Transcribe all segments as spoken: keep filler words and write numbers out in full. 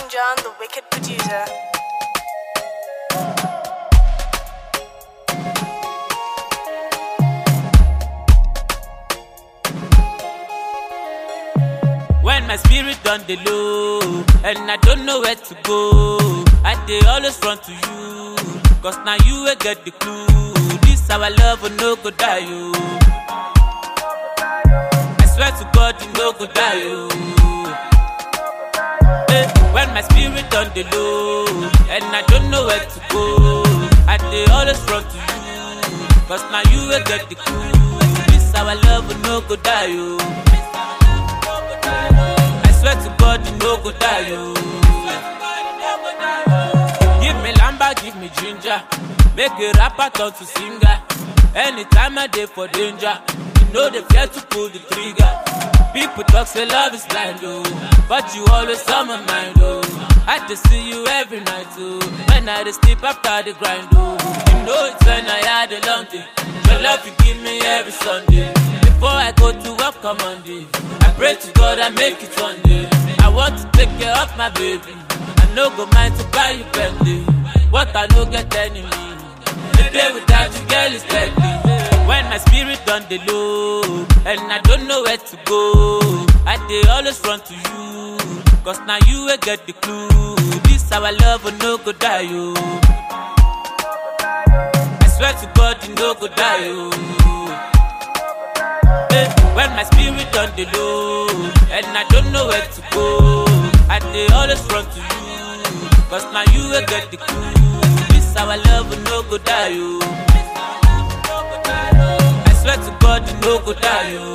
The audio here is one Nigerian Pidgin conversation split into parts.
Young John, the wicked producer. When my spirit done the low, and I don't know where to go, I dey always run to you, cause now you will get the clue. This our love will no go die, you. I swear to God, you no go die, you. Hey, when my spirit done the low, and I don't know where to go, I dey always run to you, cause now you will get the clue. This our love will no go die, you. I swear to God, you no go die, yo. Give me lamba, give me ginger, make a rapper turn to singer. Anytime I dey for danger, you know they fear to pull the trigger. People talk say love is blind, oh, but you always on my mind, oh. I just see you every night, oh. When I dey sleep after the grind, oh. You know it's when I had a long day. Your love you give me every Sunday. Before I go to work on Monday, I pray to God I make it one day. I want to take care of my baby. I no go mind to buy you Bentley. What I no get enemy. The day without you, girl, is deadly. When my spirit done the low, and I don't know where to go, I dey always run to you, cause now you will get the clue. This our love will no go die, yo. I swear to God, you no go die, yo. When my spirit on the low, and I don't know where to go, I dey always run to you, cause now you will get the clue. This our love will no go die, yo. I swear to God, you no go die, yo.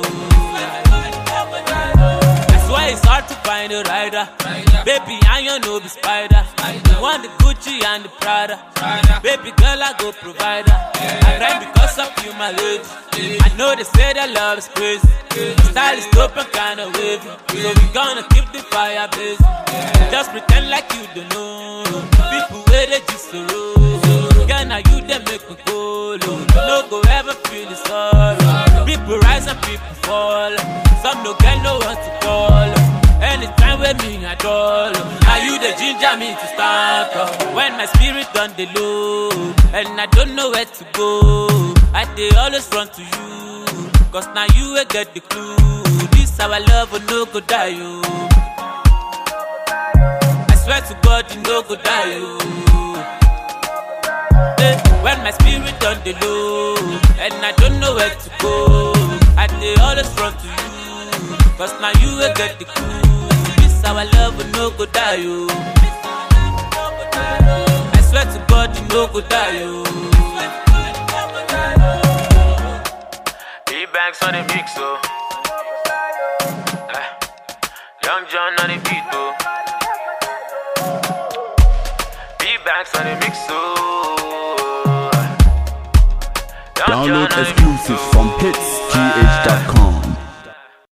That's why it's hard to find a rider. Baby, I you no be spider. I want the Gucci and the Prada. Baby girl, I go provider. I cry because of you, my lady. I know they say that love is crazy. Style is dope and kinda wavy, so we gonna keep the fire blazing. Just pretend like you don't know. People where they just so low. Girl, now you they make me go low. No go ever feel the sorrow. People rise and people fall. Some no get no one to call. Anytime with me at all, now you the ginger me to start up. When my spirit on the low, and I don't know where to go, I dey always run to you, cause now you will get the clue. This our love will no go die, yo. I swear to God, you no go die, yo. Hey, when my spirit on the low, and I don't know where to go, I dey always run to you, cause now you will get the clue. This our love will no go die, yo. I swear to God, you no go die, yo. Banks on the mix, oh. Eh. Young John on the beat, oh. B-Banks on the mix, oh. Download exclusives from hits g h dot com.